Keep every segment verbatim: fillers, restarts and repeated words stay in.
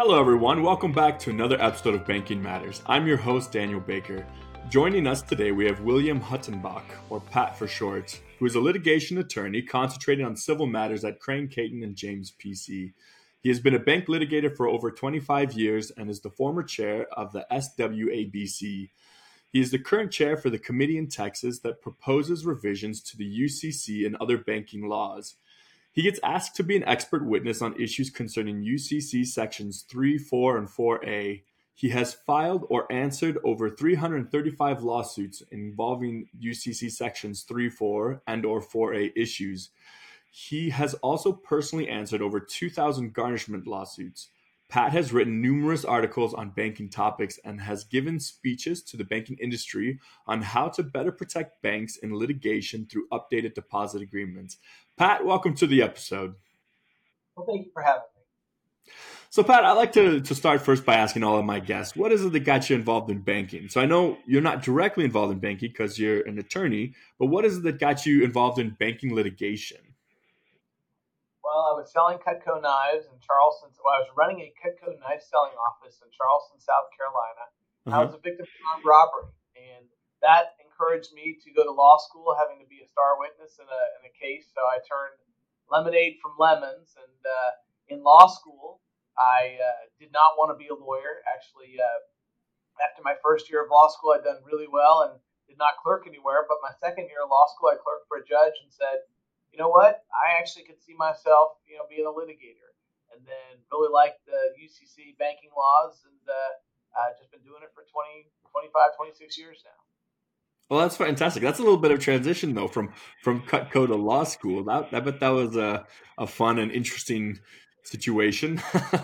Hello, everyone. Welcome back to another episode of Banking Matters. I'm your host, Daniel Baker. Joining us today, we have William Huttenbach, or Pat for short, who is a litigation attorney concentrating on civil matters at Crane, Caton, and James P C. He has been a bank litigator for over twenty-five years and is the former chair of the S W A B C. He is the current chair for the committee in Texas that proposes revisions to the U C C and other banking laws. He gets asked to be an expert witness on issues concerning U C C Sections three, four, and four A. He has filed or answered over three hundred thirty-five lawsuits involving U C C Sections three, four, and or four A issues. He has also personally answered over two thousand garnishment lawsuits. Pat has written numerous articles on banking topics and has given speeches to the banking industry on how to better protect banks in litigation through updated deposit agreements. Pat, welcome to the episode. Well, thank you for having me. So, Pat, I'd like to, to start first by asking all of my guests, what is it that got you involved in banking? So I know you're not directly involved in banking because you're an attorney, but what is it that got you involved in banking litigation? Well, I was selling Cutco knives in Charleston. Well, I was running a Cutco knife selling office in Charleston, South Carolina. Uh-huh. I was a victim of armed robbery, and that encouraged me to go to law school, having to be a star witness in a in a case. So I turned lemonade from lemons, and uh, in law school, I uh, did not want to be a lawyer. Actually, uh, after my first year of law school, I'd done really well and did not clerk anywhere. But my second year of law school, I clerked for a judge and said, you know what? I actually could see myself, you know, being a litigator, and then really liked the U C C banking laws, and uh, I've just been doing it for twenty, twenty-five, twenty-six years now. Well, that's fantastic. That's a little bit of transition, though, from from Cutco to law school. That I bet that was a, a fun and interesting situation.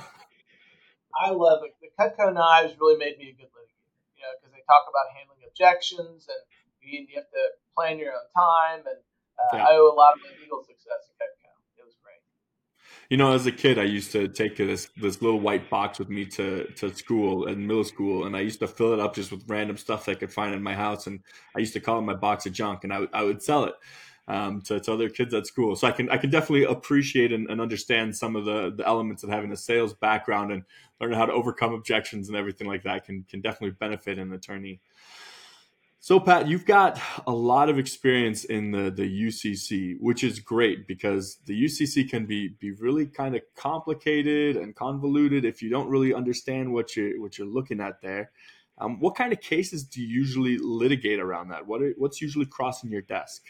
I love it. The Cutco knives really made me a good litigator, you know, because they talk about handling objections, and you, you have to plan your own time, and uh, yeah. I owe a lot of my legal success to Cutco. It was great. You know, as a kid, I used to take this this little white box with me to, to school and middle school, and I used to fill it up just with random stuff I could find in my house, and I used to call it my box of junk, and I, I would sell it um, to, to other kids at school. So I can I can definitely appreciate and, and understand some of the, the elements of having a sales background and learning how to overcome objections and everything like that can can definitely benefit an attorney. So, Pat, you've got a lot of experience in the, the U C C, which is great because the U C C can be, be really kind of complicated and convoluted if you don't really understand what you're, what you're looking at there. Um, what kind of cases do you usually litigate around that? What are, what's usually crossing your desk?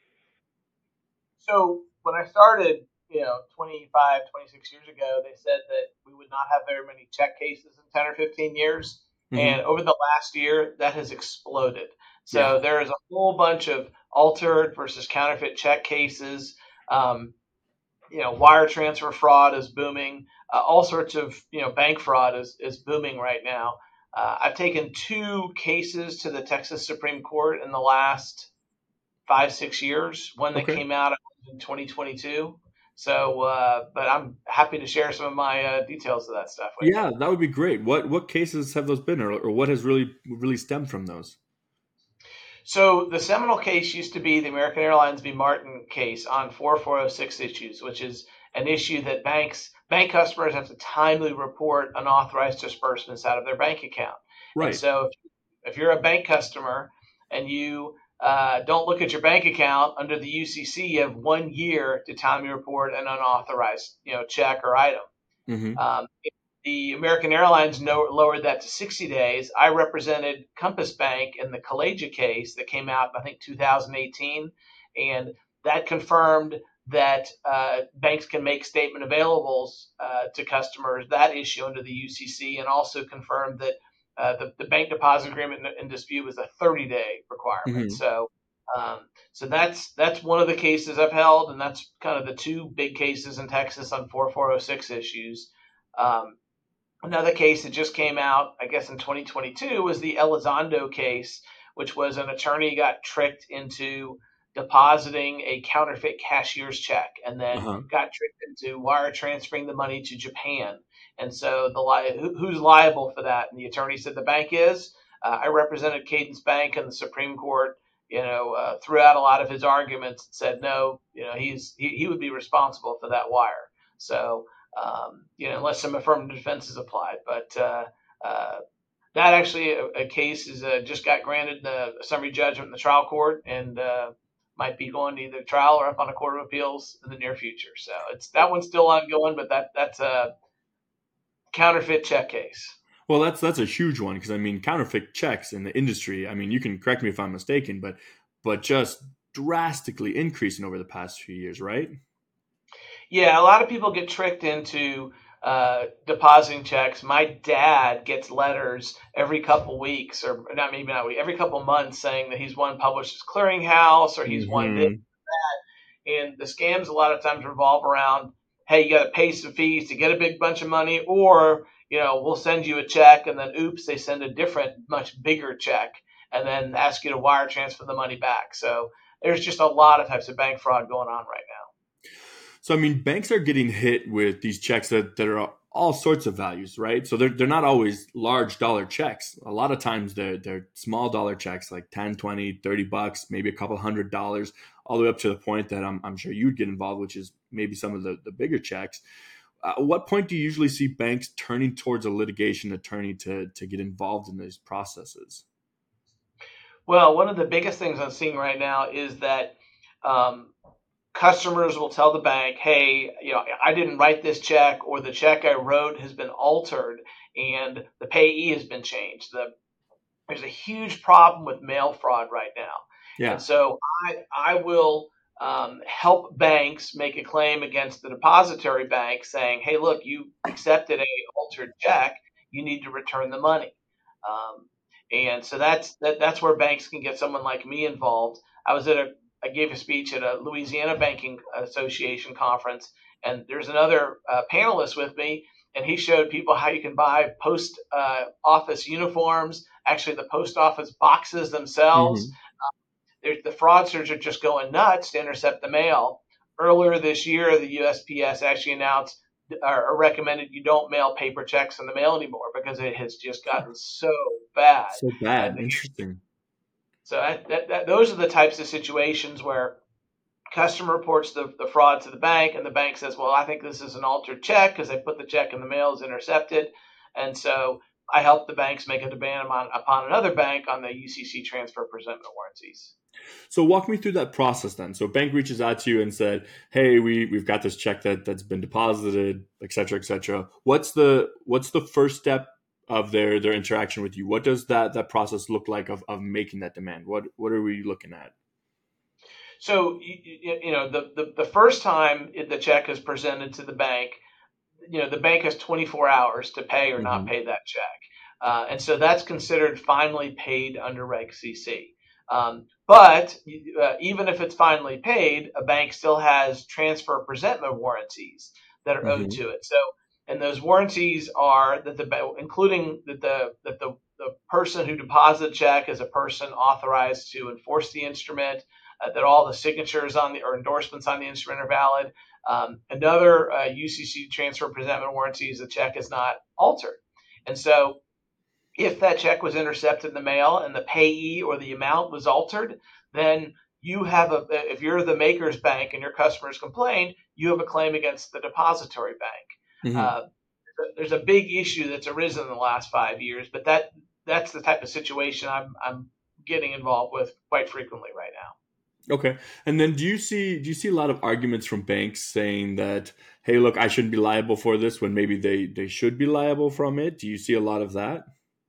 So when I started, you know, twenty-five, twenty-six years ago, they said that we would not have very many check cases in ten or fifteen years. Mm-hmm. And over the last year, that has exploded. So yeah. There is a whole bunch of altered versus counterfeit check cases. Um, you know, wire transfer fraud is booming. Uh, all sorts of, you know, bank fraud is, is booming right now. Uh, I've taken two cases to the Texas Supreme Court in the last five, six years. One that okay. came out in twenty twenty-two. So, uh, but I'm happy to share some of my uh, details of that stuff with yeah, you. Yeah, that would be great. What what cases have those been, or, or what has really really stemmed from those? So the seminal case used to be the American Airlines v. Martin case on forty-four oh six issues, which is an issue that banks bank customers have to timely report unauthorized disbursements out of their bank account. Right. And so if, if you're a bank customer and you uh, don't look at your bank account under the U C C, you have one year to timely report an unauthorized, you know, check or item. Mm-hmm. Um, The American Airlines no, lowered that to sixty days. I represented Compass Bank in the Kalaja case that came out, I think, two thousand eighteen, and that confirmed that uh, banks can make statement availables uh, to customers, that issue under the U C C, and also confirmed that uh, the, the bank deposit agreement in, in dispute was a thirty-day requirement. Mm-hmm. So, um, so that's that's one of the cases I've held, and that's kind of the two big cases in Texas on forty-four oh six issues. Um, Another case that just came out, I guess, in twenty twenty-two was the Elizondo case, which was an attorney got tricked into depositing a counterfeit cashier's check and then uh-huh. got tricked into wire transferring the money to Japan. And so the li- who, who's liable for that? And the attorney said the bank is. Uh, I represented Cadence Bank, and the Supreme Court, you know, uh, threw out a lot of his arguments and said, no, you know, he's he, he would be responsible for that wire. So um, you know, unless some affirmative defense is applied. But uh, uh, that actually a, a case is uh, just got granted the summary judgment in the trial court, and uh, might be going to either trial or up on a court of appeals in the near future. So it's that one's still ongoing, but that that's a counterfeit check case. Well, that's that's a huge one because I mean, counterfeit checks in the industry. I mean, you can correct me if I'm mistaken, but but just drastically increasing over the past few years, right? Yeah, a lot of people get tricked into uh, depositing checks. My dad gets letters every couple weeks, or not maybe not week, every couple months, saying that he's won Publishers Clearinghouse or he's won this, Mm-hmm. that, and the scams a lot of times revolve around, hey, you got to pay some fees to get a big bunch of money, or you know, we'll send you a check, and then oops, they send a different, much bigger check, and then ask you to wire transfer the money back. So there's just a lot of types of bank fraud going on right now. So, I mean, banks are getting hit with these checks that, that are all sorts of values, right? So they're, they're not always large dollar checks. A lot of times they're, they're small dollar checks like ten, twenty, thirty bucks, maybe a couple hundred dollars, all the way up to the point that I'm, I'm sure you'd get involved, which is maybe some of the, the bigger checks. Uh, at what point do you usually see banks turning towards a litigation attorney to, to get involved in these processes? Well, one of the biggest things I'm seeing right now is that um, customers will tell the bank, hey, you know, I didn't write this check, or the check I wrote has been altered and the payee has been changed. The, there's a huge problem with mail fraud right now. Yeah. And so I, I will um, help banks make a claim against the depository bank saying, hey, look, you accepted a altered check. You need to return the money. Um, and so that's that, that's where banks can get someone like me involved. I was at a I gave a speech at a Louisiana Banking Association conference, and there's another uh, panelist with me, and he showed people how you can buy post uh, office uniforms, actually the post office boxes themselves. Mm-hmm. Uh, the fraudsters are just going nuts to intercept the mail. Earlier this year, the U S P S actually announced or, or recommended you don't mail paper checks in the mail anymore because it has just gotten so bad. So bad. And Interesting. So that, that, that, those are the types of situations where customer reports the, the fraud to the bank, and the bank says, well, I think this is an altered check because they put the check in the mail as intercepted. And so I help the banks make a demand upon, upon another bank on the U C C transfer presentment warranties. So walk me through that process then. So bank reaches out to you and said, hey, we, we've got this check that, that's been deposited, et cetera, et cetera. What's the, what's the first step of their, their interaction with you? What does that, that process look like of, of making that demand? What, what are we looking at? So, you, you know, the, the, the first time the check is presented to the bank, you know, the bank has twenty-four hours to pay or mm-hmm. not pay that check. Uh, and so that's considered finally paid under Reg C C. Um, but uh, even if it's finally paid, a bank still has transfer presentment warranties that are mm-hmm. owed to it. So, and those warranties are that the, including that the that the, the person who deposited the check is a person authorized to enforce the instrument, uh, that all the signatures on the or endorsements on the instrument are valid. Um, another uh, U C C transfer presentment warranty is the check is not altered, and so. If that check was intercepted in the mail and the payee or the amount was altered, then you have a, if you're the maker's bank and your customers complained, you have a claim against the depository bank. Mm-hmm. Uh, there's a big issue that's arisen in the last five years, but that that's the type of situation I'm I'm getting involved with quite frequently right now. Okay. And then do you see do you see a lot of arguments from banks saying that, hey, look, I shouldn't be liable for this when maybe they, they should be liable from it? Do you see a lot of that?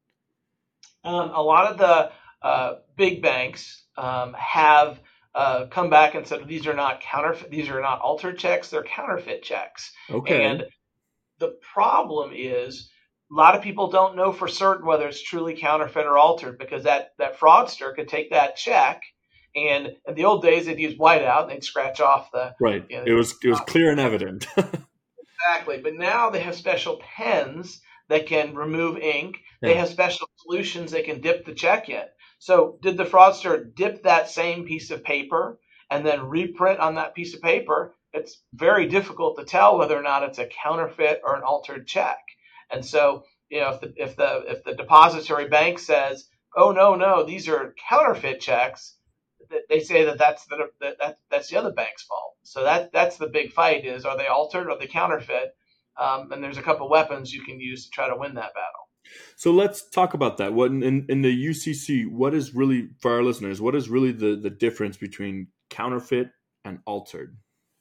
Um, a lot of the uh, big banks um, have uh, come back and said these are not counterfeit, these are not altered checks, they're counterfeit checks. Okay. And the problem is a lot of people don't know for certain whether it's truly counterfeit or altered because that, that fraudster could take that check and in the old days they'd use whiteout and they'd scratch off the right. You know, it was it was clear and evident. Exactly. But now they have special pens that can remove ink. They yeah. have special solutions they can dip the check in. So did the fraudster dip that same piece of paper and then reprint on that piece of paper? It's very difficult to tell whether or not it's a counterfeit or an altered check. And so, you know, if the if the if the depository bank says, "Oh no, no, these are counterfeit checks," they say that that's the that, that that's the other bank's fault. So that that's the big fight: is are they altered or are they counterfeit? Um, and there's a couple weapons you can use to try to win that battle. So let's talk about that. What in, in the U C C, what is really, for our listeners, what is really the, the difference between counterfeit and altered?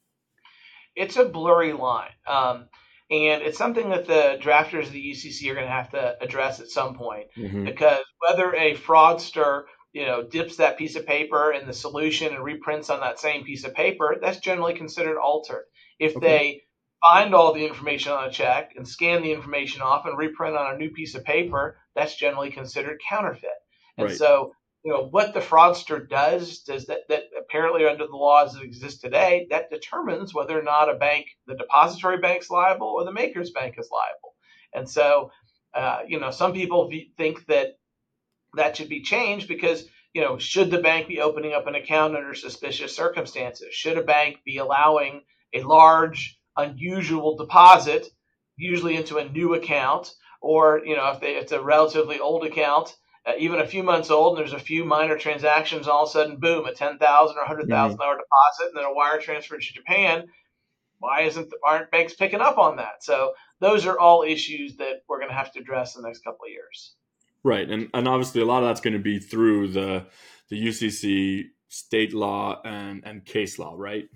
It's a blurry line. Um, and it's something that the drafters of the U C C are going to have to address at some point, mm-hmm. because whether a fraudster, you know, dips that piece of paper in the solution and reprints on that same piece of paper, that's generally considered altered. If okay. they find all the information on a check and scan the information off and reprint on a new piece of paper, that's generally considered counterfeit. And right. so, you know, what the fraudster does, does that, that apparently under the laws that exist today, that determines whether or not a bank, the depository bank's liable or the maker's bank is liable. And so, uh, you know, some people v- think that that should be changed because, you know, should the bank be opening up an account under suspicious circumstances? Should a bank be allowing a large, unusual deposit, usually into a new account, or, you know, if they, it's a relatively old account, uh, even a few months old, and there's a few minor transactions, all of a sudden, boom, a ten thousand dollars or one hundred thousand dollars mm-hmm. deposit, and then a wire transfer to Japan. Why isn't aren't banks picking up on that? So those are all issues that we're going to have to address in the next couple of years. Right, and and obviously a lot of that's going to be through the the U C C state law and, and case law, right?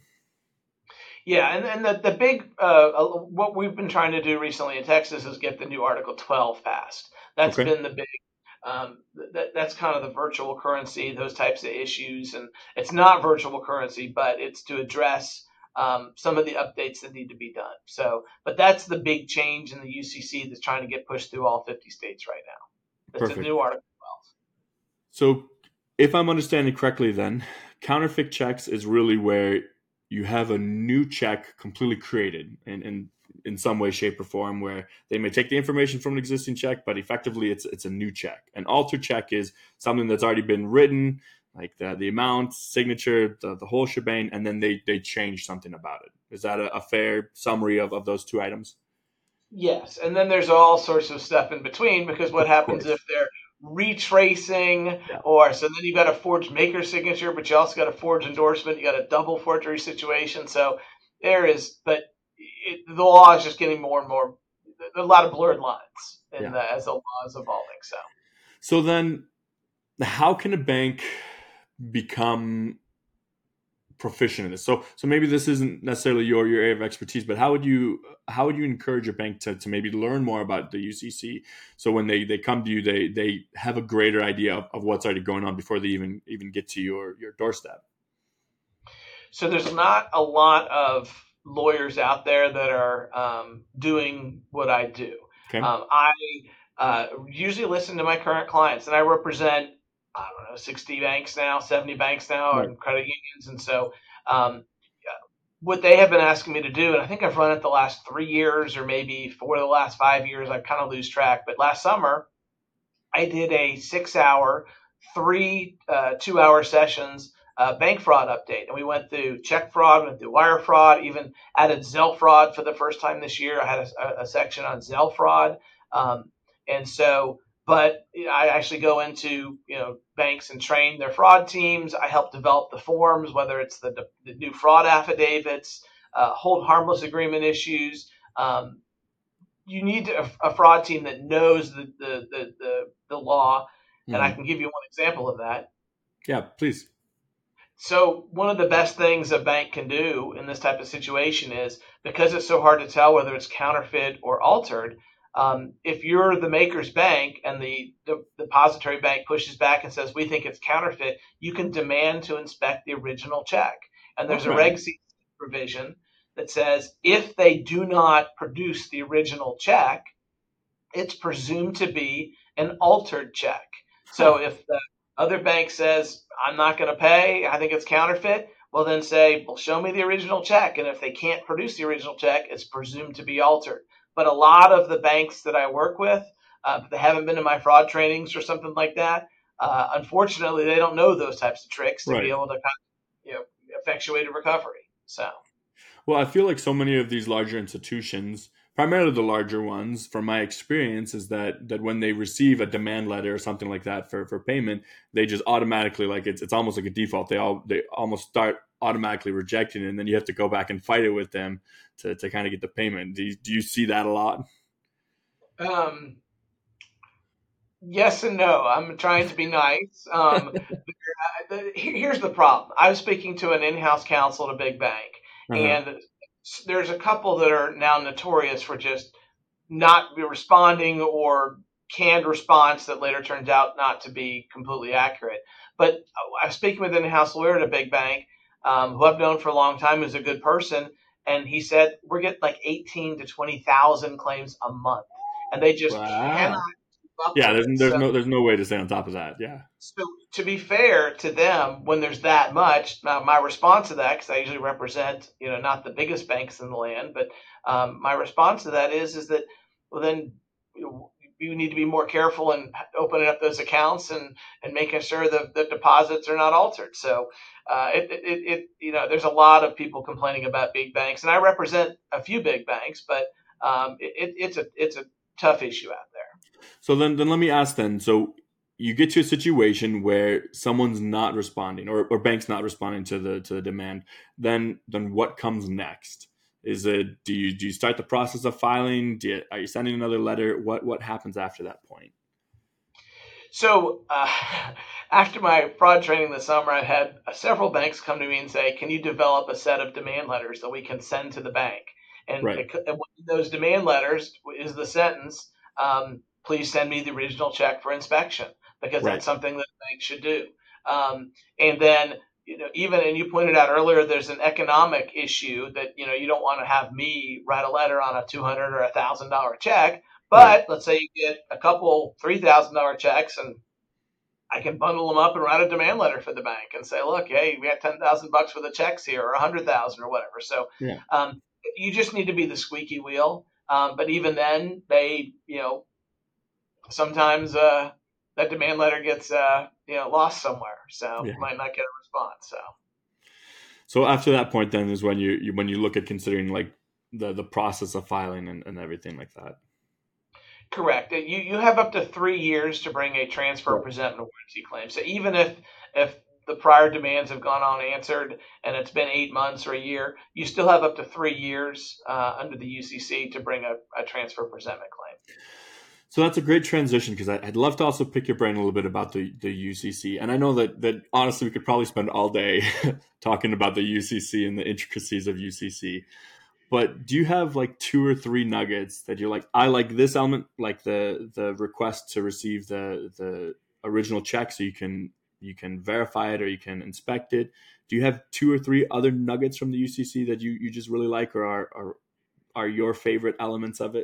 Yeah, and, and the, the big, uh, what we've been trying to do recently in Texas is get the new Article twelve passed. That's okay. been the big, um, that, that's kind of the virtual currency, those types of issues. And it's not virtual currency, but it's to address um, some of the updates that need to be done. So, but that's the big change in the U C C that's trying to get pushed through all fifty states right now. That's Perfect. A new Article twelve. So if I'm understanding correctly then, counterfeit checks is really where you have a new check completely created in, in in some way, shape, or form, where they may take the information from an existing check, but effectively it's it's a new check. An altered check is something that's already been written, like the, the amount, signature, the, the whole shebang, and then they, they change something about it. Is that a, a fair summary of, of those two items? Yes, and then there's all sorts of stuff in between, because what of happens course. If they're retracing, yeah. or so then you've got a forged maker signature, but you also got a forged endorsement. You got a double forgery situation. So there is, but it, the law is just getting more and more. There are a lot of blurred lines in yeah. the, as the law is evolving. So, so then, how can a bank become proficient in this? So, so maybe this isn't necessarily your your area of expertise, but how would you how would you encourage a bank to, to maybe learn more about the U C C? So when they, they come to you, they they have a greater idea of, of what's already going on before they even even get to your your doorstep. So there's not a lot of lawyers out there that are um, doing what I do. Okay. Um, I uh, usually listen to my current clients, and I represent, I don't know, sixty banks now, seventy banks now, right. and credit unions. And so um, what they have been asking me to do, and I think I've run it the last three years or maybe for the last five years, I kind of lose track. But last summer, I did a six-hour, three uh, two-hour sessions uh, bank fraud update. And we went through check fraud, went through wire fraud, even added Zelle fraud for the first time this year. I had a, a section on Zelle fraud. Um, and so... But I actually go into, you know, banks and train their fraud teams. I help develop the forms, whether it's the, the new fraud affidavits, uh, hold harmless agreement issues. Um, you need a, a fraud team that knows the the the, the, the law, mm-hmm. and I can give you one example of that. Yeah, please. So one of the best things a bank can do in this type of situation is, because it's so hard to tell whether it's counterfeit or altered, Um, if you're the maker's bank and the, the depository bank pushes back and says, we think it's counterfeit, you can demand to inspect the original check. And there's okay. a Reg C provision that says if they do not produce the original check, it's presumed to be an altered check. So huh. if the other bank says, I'm not going to pay, I think it's counterfeit, well then say, well, show me the original check. And if they can't produce the original check, it's presumed to be altered. But a lot of the banks that I work with, uh, they haven't been to my fraud trainings or something like that. Uh, unfortunately, they don't know those types of tricks to right. be able to, you know, effectuate a recovery. So, well, I feel like so many of these larger institutions, primarily the larger ones, from my experience, is that that when they receive a demand letter or something like that for, for payment, they just automatically, like it's it's almost like a default. They all they almost start automatically rejecting it, and then you have to go back and fight it with them to, to kind of get the payment. Do you, do you see that a lot? Um, yes and no. I'm trying to be nice. Um, here's the problem. I was speaking to an in-house counsel at a big bank, Uh-huh. and there's a couple that are now notorious for just not responding or canned response that later turns out not to be completely accurate. But I was speaking with an in-house lawyer at a big bank um, who I've known for a long time, who's a good person, and he said we're getting like eighteen to twenty thousand claims a month, and they just cannot Wow. keep up Yeah, with there's it. there's So no there's no way to stay on top of that. Yeah. so to be fair to them, when there's that much, now my response to that, because I usually represent, you know, not the biggest banks in the land, but um, my response to that is, is that, well, then you know, you need to be more careful in opening up those accounts and, and making sure that the deposits are not altered. So uh, it, it, it, you know, there's a lot of people complaining about big banks, and I represent a few big banks, but um, it, it's a it's a tough issue out there. So then, then let me ask then. So you get to a situation where someone's not responding, or, or bank's not responding to the to the demand. Then then what comes next? Is it do you do you start the process of filing? Do you, are you sending another letter? What what happens after that point? So uh, after my fraud training this summer, I had uh, several banks come to me and say, "Can you develop a set of demand letters that we can send to the bank?" And, Right. it, and one of those demand letters is the sentence, um, "Please send me the original check for inspection," because Right. that's something that the bank should do. Um, and then, you know, even and you pointed out earlier, there's an economic issue that you know you don't want to have me write a letter on a two hundred or a thousand dollar check. Right. But let's say you get a couple three thousand dollar checks, and I can bundle them up and write a demand letter for the bank and say, look, hey, we got ten thousand bucks for the checks here, or a hundred thousand, or whatever. So Yeah. um, you just need to be the squeaky wheel. Um, but even then, they, you know, sometimes uh, that demand letter gets, uh, you know, lost somewhere, so Yeah. you might not get a response. So. So after that point, then is when you, you when you look at considering like the the process of filing and, and everything like that. Correct. You you have up to three years to bring a transfer, Right. presentment, or warranty claim. So even if if the prior demands have gone unanswered and it's been eight months or a year, you still have up to three years uh, under the U C C to bring a, a transfer presentment claim. So that's a great transition because I'd love to also pick your brain a little bit about the, the U C C. And I know that, that honestly, we could probably spend all day talking about the U C C and the intricacies of U C C. But do you have like two or three nuggets that you're like, I like this element, like the the request to receive the the original check so you can you can verify it or you can inspect it. Do you have two or three other nuggets from the U C C that you, you just really like or are, are are your favorite elements of it?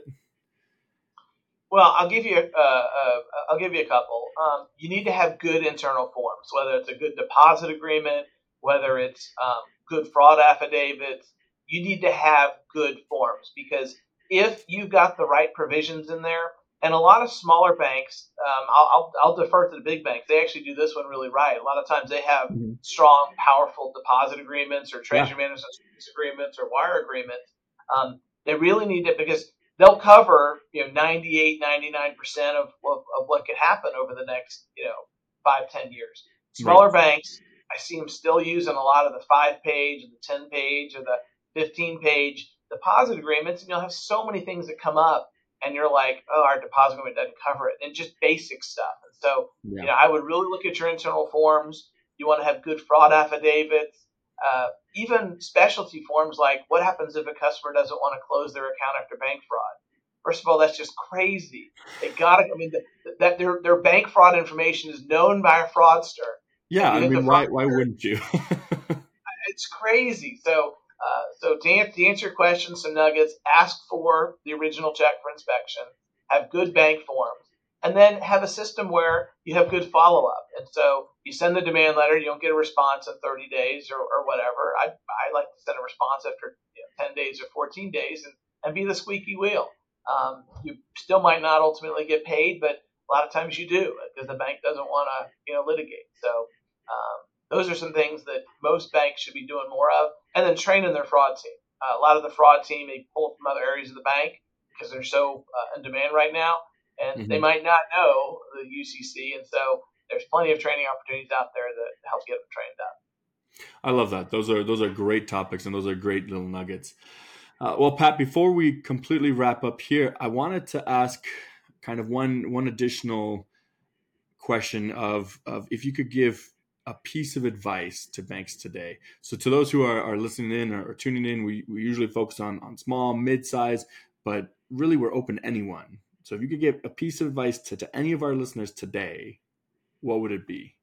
Well, I'll give you uh, uh, I'll give you a couple. Um, you need to have good internal forms, whether it's a good deposit agreement, whether it's um, good fraud affidavits. You need to have good forms because if you've got the right provisions in there, and a lot of smaller banks, um, I'll, I'll, I'll defer to the big banks. They actually do this one really right. A lot of times they have Mhm. strong, powerful deposit agreements or Yeah. treasury management service agreements or wire agreements. Um, they really need it because they'll cover, you know, ninety-eight, ninety-nine percent of, of, of what could happen over the next, you know, five, ten years. Right. Smaller banks, I see them still using a lot of the five page or the ten page or the fifteen page deposit agreements. And you'll have so many things that come up and you're like, oh, our deposit agreement doesn't cover it. And just basic stuff. And so, you Yeah. know, I would really look at your internal forms. You want to have good fraud affidavits. Uh, even specialty forms like what happens if a customer doesn't want to close their account after bank fraud. First of all, that's just crazy. They got to. I mean, the, that their their bank fraud information is known by a fraudster, Yeah. and you I think the mean, why why fraudster? wouldn't you? It's crazy. So, uh, so to answer, to answer your question, some nuggets: ask for the original check for inspection. Have good bank forms, and then have a system where you have good follow up. And so you send the demand letter, you don't get a response in thirty days or, or whatever. I I like to send a response after you know, ten days or fourteen days, and and be the squeaky wheel. Um, you still might not ultimately get paid, but a lot of times you do because the bank doesn't want to you know litigate. So. Um, those are some things that most banks should be doing more of, and then training their fraud team. Uh, a lot of the fraud team they pull from other areas of the bank because they're so uh, in demand right now, and they Mhm. might not know the U C C, and so there's plenty of training opportunities out there that help get them trained up. I love that. Those are those are great topics, and those are great little nuggets. Uh, well, Pat, before we completely wrap up here, I wanted to ask kind of one one additional question of of if you could give a piece of advice to banks today. So to those who are, are listening in or, or tuning in, we, we usually focus on, on small, mid-size, but really we're open to anyone. So if you could give a piece of advice to, to any of our listeners today, what would it be?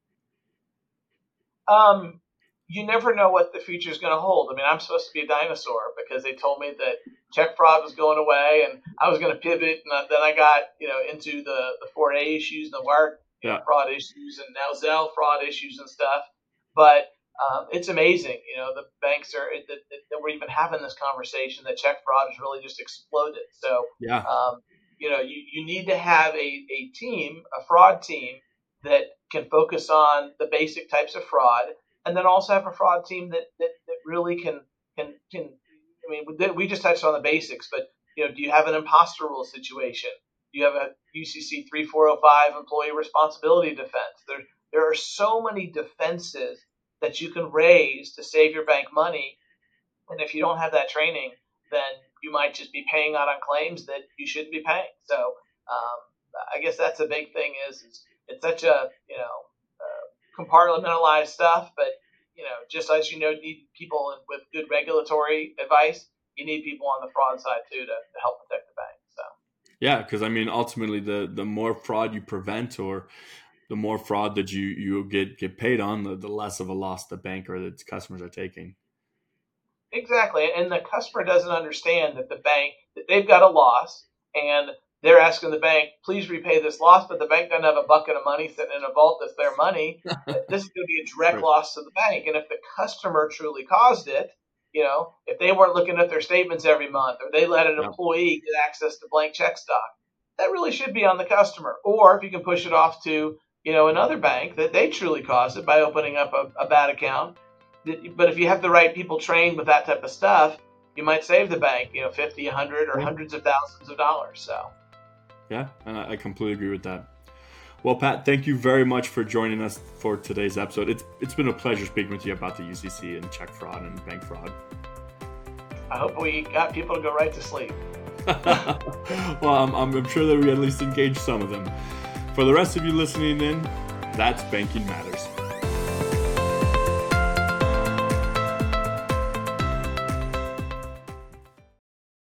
Um, you never know what the future is going to hold. I mean, I'm supposed to be a dinosaur because they told me that check fraud was going away and I was going to pivot. And then I got, you know, into the, the four A issues and the wire yeah. fraud issues and now Zelle fraud issues and stuff. But um, it's amazing, you know, the banks are that, that we're even having this conversation that check fraud has really just exploded. So, yeah. um, you know, you, you need to have a, a team, a fraud team that can focus on the basic types of fraud, and then also have a fraud team that, that, that really can, can, can, I mean, we just touched on the basics, but, you know, do you have an imposter rule situation? Do you have a U C C thirty-four oh five employee responsibility defense? There, there are so many defenses that you can raise to save your bank money. And if you don't have that training, then you might just be paying out on claims that you shouldn't be paying. So um, I guess that's a big thing is, is it's such a, you know, uh, compartmentalized stuff, but, you know, just as you know, need people with good regulatory advice, you need people on the fraud side too to, to help protect the bank. So. Yeah, because I mean, ultimately, the, the more fraud you prevent, or the more fraud that you, you get get paid on, the, the less of a loss the bank or its customers are taking. Exactly, and the customer doesn't understand that the bank that they've got a loss, and they're asking the bank, please repay this loss, but the bank doesn't have a bucket of money sitting in a vault that's their money. This is going to be a direct right. loss to the bank, and if the customer truly caused it, you know, if they weren't looking at their statements every month, or they let an yeah. employee get access to blank check stock, that really should be on the customer. Or if you can push it off to, you know, another bank that they truly caused it by opening up a, a bad account. But if you have the right people trained with that type of stuff, you might save the bank, you know, fifty, a hundred, or hundreds of thousands of dollars. So, yeah, and I completely agree with that. Well, Pat, thank you very much for joining us for today's episode. It's it's been a pleasure speaking with you about the U C C and check fraud and bank fraud. I hope we got people to go right to sleep. Well, I'm, I'm sure that we at least engaged some of them. For the rest of you listening in, that's Banking Matters.